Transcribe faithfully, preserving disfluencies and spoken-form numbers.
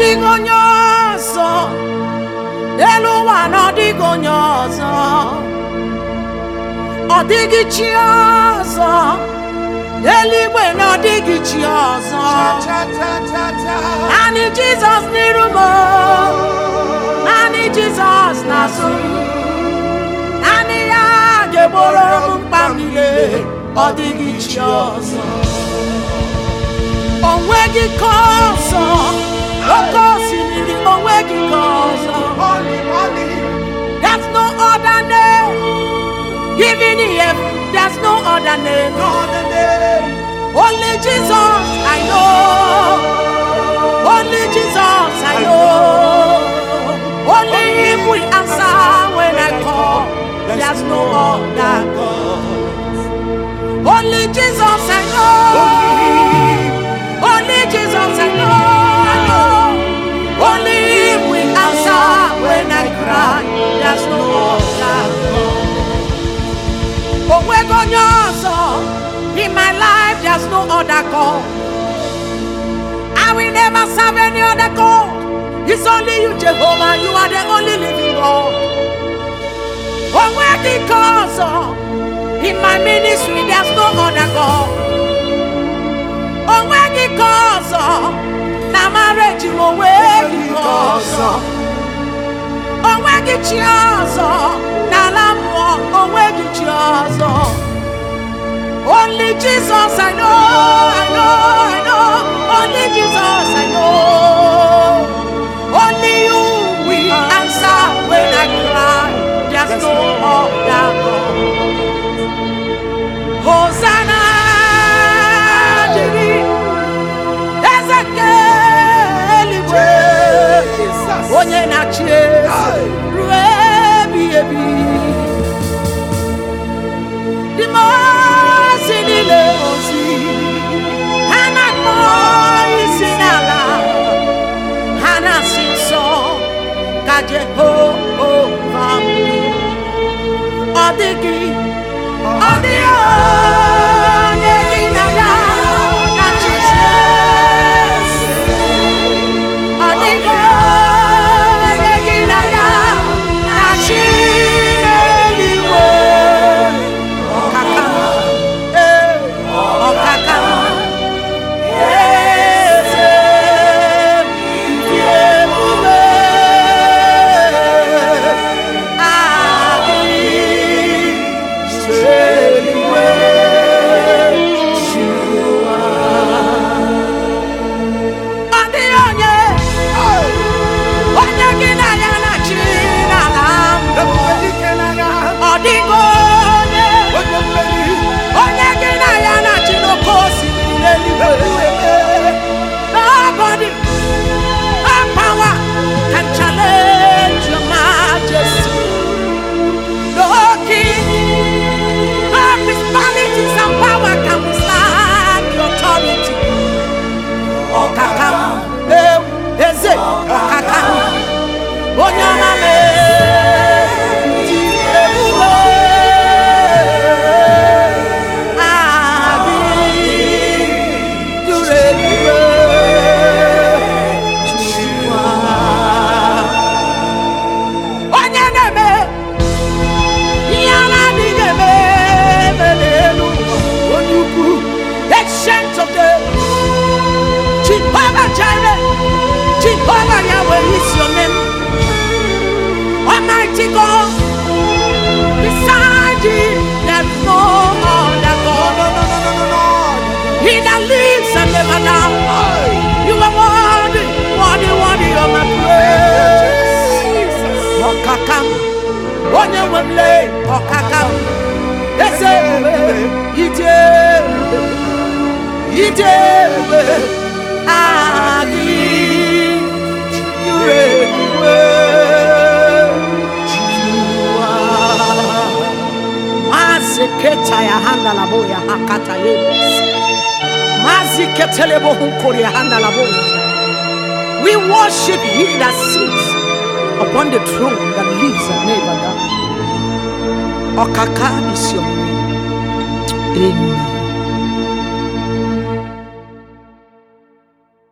Odigonyoso, Eluwa no digonyoso, Odigichioso, Eligwe no digichioso, Ani Jesus nirumo, Ani Jesus nasuru, Ani ya geboro mpamile, Odigichioso, Onwegi koso. There's no other name. Even if there's no other name. Only Jesus I know. Only Jesus I know. Only Him will answer when I call. There's no other God. Only Jesus I know. Only Jesus I know. Only Him will answer when I cry. There's no other God. In my life, there's no other God. I will never serve any other God. It's only you, Jehovah. You are the only living God. In my ministry, there's no other God. Na marriage mo wegi koso Onwegi chioso Na lamo onwegi chioso Only Jesus I know, I know, I know Only Jesus I know Only you will answer when I cry There's no other God Hosanna Onye na chie ruebi ebi di mosi nile osi hana mo isinala hana sinso kaje ho ho vami odigi odio negi na ya na chie odigi Nobody, no power can challenge your majesty. No king, no principalities and power can withstand your authority. Okakam, eh, eze, okakam, onyamame. Jehovah Yahweh is your name. Almighty God, beside you, there is no other God. No, no, no, no, no, no. He that lives and never dies. You are worthy, worthy, worthy of my praise. Okakam, onye wemle, okakam. Ese, ite, ite, agi. Maziketaya handa laboya hakata yebos. Maziketelebo hunkoria handa laboya. We worship He that sits upon the throne that lives and never dies. Okaka is your name. Amen.